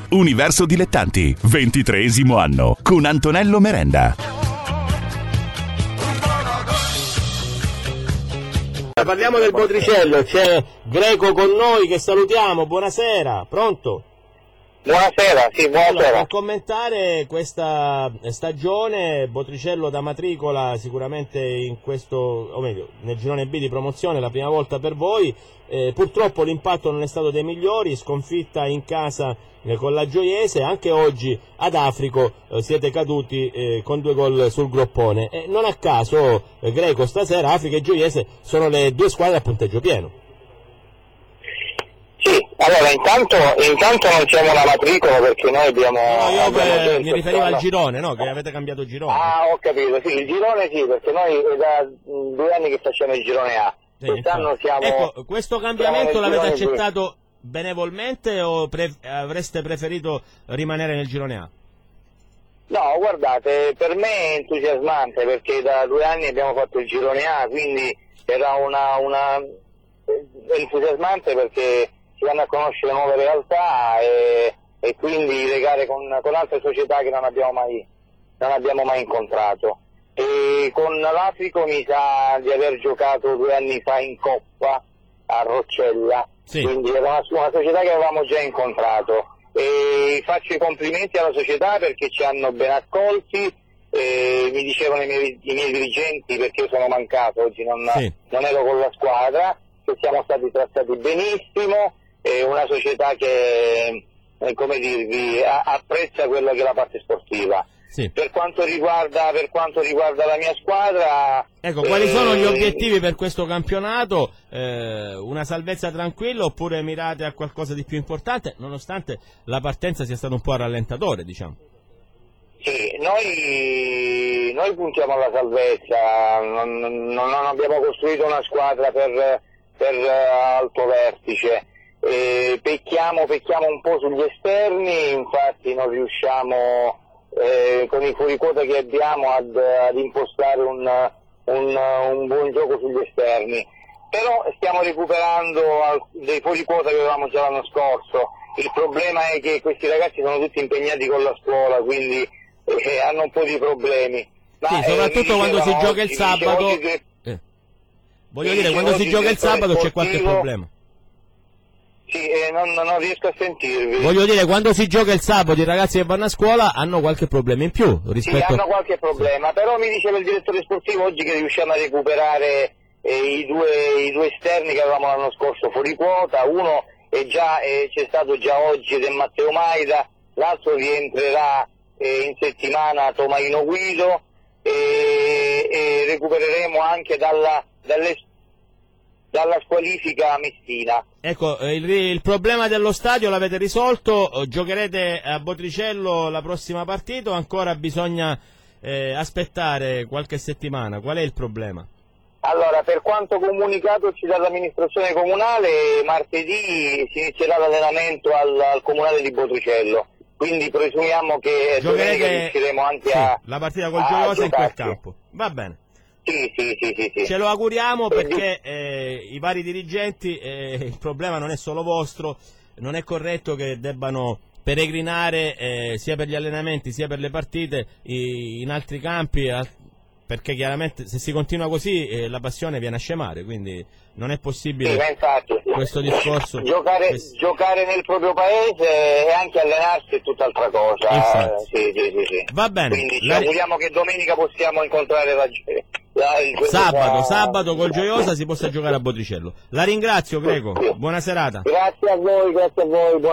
Universo Dilettanti, 23° anno, con Antonello Merenda. Parliamo del Botricello, c'è Greco con noi che salutiamo, buonasera, pronto? Buonasera, sì, buonasera. Allora, per commentare questa stagione, Botricello da matricola sicuramente in questo, o meglio, nel girone B di promozione, la prima volta per voi, purtroppo l'impatto non è stato dei migliori, sconfitta in casa con la Gioiese, anche oggi ad Africo siete caduti con 2 gol sul groppone. Non a caso, Greco, stasera Africa e Gioiese sono le 2 squadre a punteggio pieno. Sì, allora intanto non siamo una matricola perché noi abbiamo... No, mi riferivo al girone, no? Che avete cambiato girone. Ah, ho capito, sì, il girone sì, perché noi è da 2 anni che facciamo il girone A. Quest'anno siamo... Ecco, questo cambiamento l'avete accettato benevolmente o avreste preferito rimanere nel girone A? No, guardate, per me è entusiasmante perché da 2 anni abbiamo fatto il girone A, quindi era è entusiasmante perché si vanno a conoscere nuove realtà e quindi legare con altre società che non abbiamo mai incontrato. E con l'Africo mi sa di aver giocato 2 anni fa in Coppa a Roccella, sì. Quindi era una società che avevamo già incontrato. E faccio i complimenti alla società perché ci hanno ben accolti, mi dicevano i miei dirigenti, perché io sono mancato oggi, non ero con la squadra, che siamo stati trattati benissimo, è una società che, come dirvi, apprezza quello che è la parte sportiva. Sì. Per quanto riguarda la mia squadra... Ecco, quali sono gli obiettivi per questo campionato? Una salvezza tranquilla oppure mirate a qualcosa di più importante, nonostante la partenza sia stata un po' a rallentatore, diciamo? Sì, noi puntiamo alla salvezza, non abbiamo costruito una squadra per alto vertice, pecchiamo un po' sugli esterni, infatti non riusciamo con i fuoriquota che abbiamo ad impostare un buon gioco sugli esterni, però stiamo recuperando dei fuoriquota che avevamo già l'anno scorso. Il problema è che questi ragazzi sono tutti impegnati con la scuola, quindi hanno un po' di problemi. Ma, sì, soprattutto quando si gioca il sabato. Voglio dire, quando si gioca il sabato c'è qualche problema. Sì, non riesco a sentirvi. Voglio dire, quando si gioca il sabato i ragazzi che vanno a scuola hanno qualche problema in più rispetto... Sì, hanno qualche problema, sì. Però mi diceva il direttore sportivo oggi che riusciamo a recuperare i due esterni che avevamo l'anno scorso fuori quota. Uno c'è stato già oggi ed è Matteo Maida, l'altro rientrerà in settimana Tomaino Guido e recupereremo anche dalla squalifica Messina. Ecco, il problema dello stadio l'avete risolto, giocherete a Botricello la prossima partita o ancora bisogna aspettare qualche settimana? Qual è il problema? Allora, per quanto comunicatoci dall'amministrazione comunale, martedì si inizierà l'allenamento al comunale di Botricello, quindi presumiamo che domenica riusciremo anche la partita col Gioiosa in quel campo. Va bene. Sì. Ce lo auguriamo perché i vari dirigenti, il problema non è solo vostro, non è corretto che debbano peregrinare sia per gli allenamenti sia per le partite in altri campi, perché chiaramente se si continua così la passione viene a scemare, quindi non è possibile questo discorso. Giocare nel proprio paese e anche allenarsi è tutt'altra cosa. Sì. Va bene. Quindi ci auguriamo che domenica possiamo incontrare sabato col Gioiosa si possa giocare a Botricello. La ringrazio, Greco. Buona serata. Grazie a voi.